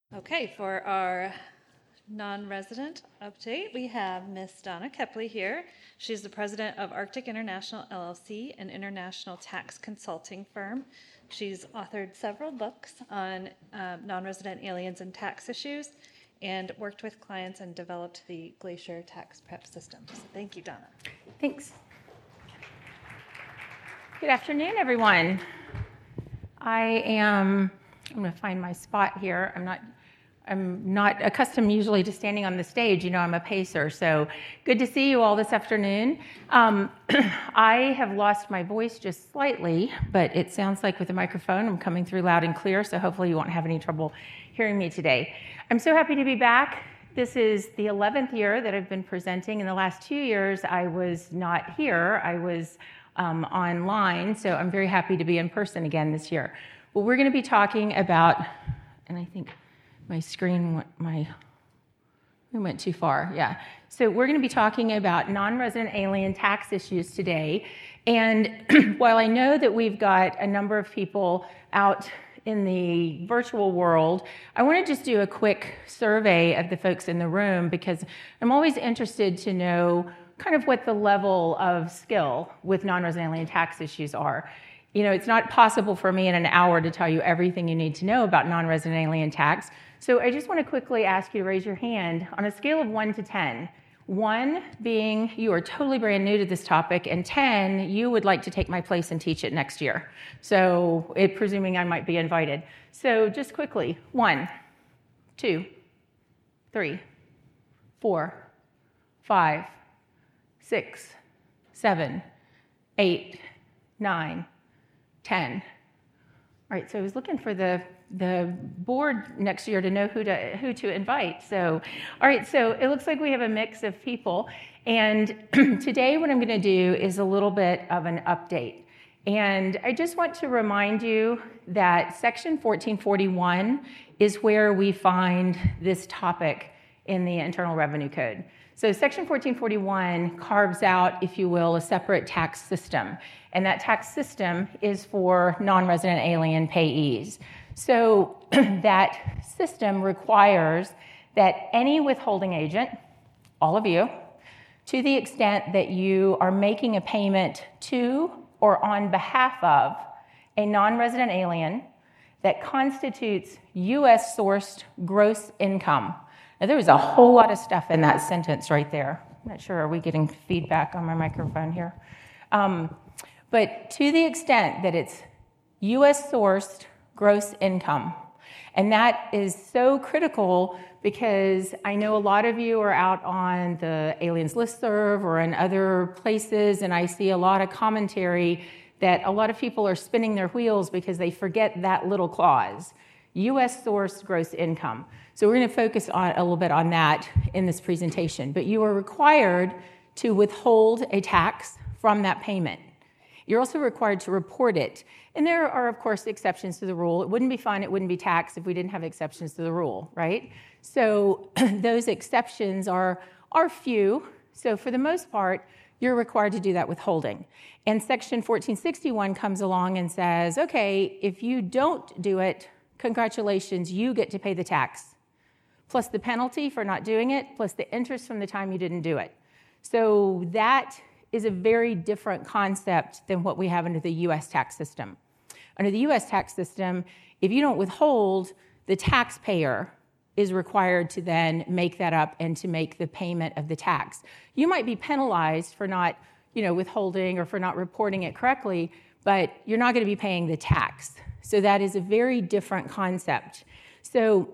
Okay, for our non-resident update, we have Miss Donna Kepley here. She's the president of Arctic International LLC, an international tax consulting firm. She's authored several books on non-resident aliens and tax issues and worked with clients and developed the Glacier tax prep system. So thank you, Donna. Thanks. Good afternoon, everyone. I'm going to find my spot here. I'm not accustomed usually to standing on the stage. You know, I'm a pacer, so good to see you all this afternoon. I have lost my voice just slightly, but it sounds like with the microphone I'm coming through loud and clear, so hopefully you won't have any trouble hearing me today. I'm so happy to be back. This is the 11th year that I've been presenting. In the last 2 years, I was not here. I was online, so I'm very happy to be in person again this year. Well, we're going to be talking about, and I think my screen went too far, yeah. So we're going to be talking about non-resident alien tax issues today. And while I know that we've got a number of people out in the virtual world, I want to just do a quick survey of the folks in the room because I'm always interested to know kind of what the level of skill with non-resident alien tax issues are. You know, it's not possible for me in an hour to tell you everything you need to know about non-resident alien tax. So I just want to quickly ask you to raise your hand on a scale of 1 to 10. 1 being you are totally brand new to this topic, and 10, you would like to take my place and teach it next year. So presuming I might be invited. So just quickly, 1, 2, 3, 4, 5, 6, 7, 8, 9, 10. All right, so I was looking for the board next year to know who to invite. So, all right, so it looks like we have a mix of people. And today what I'm going to do is a little bit of an update. And I just want to remind you that Section 1441 is where we find this topic in the Internal Revenue Code. So Section 1441 carves out, if you will, a separate tax system. And that tax system is for non-resident alien payees. So that system requires that any withholding agent, all of you, to the extent that you are making a payment to or on behalf of a non-resident alien that constitutes U.S.-sourced gross income. Now, there was a whole lot of stuff in that sentence right there. I'm not sure, are we getting feedback on my microphone here? But to the extent that it's U.S.-sourced gross income, and that is so critical because I know a lot of you are out on the Aliens Listserv or in other places, and I see a lot of commentary that a lot of people are spinning their wheels because they forget that little clause, U.S.-sourced gross income. So we're going to focus on a little bit on that in this presentation. But you are required to withhold a tax from that payment. You're also required to report it. And there are, of course, exceptions to the rule. It wouldn't be fun, it wouldn't be taxed if we didn't have exceptions to the rule, right? So those exceptions are few. So for the most part, you're required to do that withholding. And Section 1461 comes along and says, okay, if you don't do it, congratulations, you get to pay the tax, plus the penalty for not doing it, plus the interest from the time you didn't do it. So that is a very different concept than what we have under the U.S. tax system. Under the U.S. tax system, if you don't withhold, the taxpayer is required to then make that up and to make the payment of the tax. You might be penalized for not, withholding or for not reporting it correctly, but you're not going to be paying the tax. So that is a very different concept. So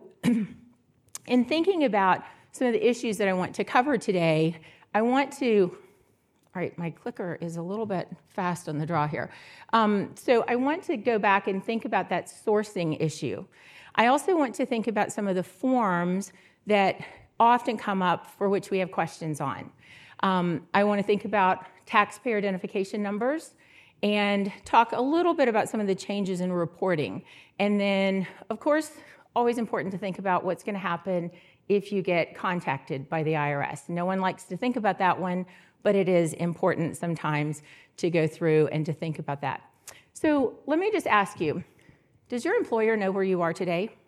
in thinking about some of the issues that I want to cover today, all right, my clicker is a little bit fast on the draw here. So I want to go back and think about that sourcing issue. I also want to think about some of the forms that often come up for which we have questions on. I want to think about taxpayer identification numbers and talk a little bit about some of the changes in reporting. And then, of course, always important to think about what's going to happen if you get contacted by the IRS. No one likes to think about that one, but it is important sometimes to go through and to think about that. So let me just ask you, does your employer know where you are today?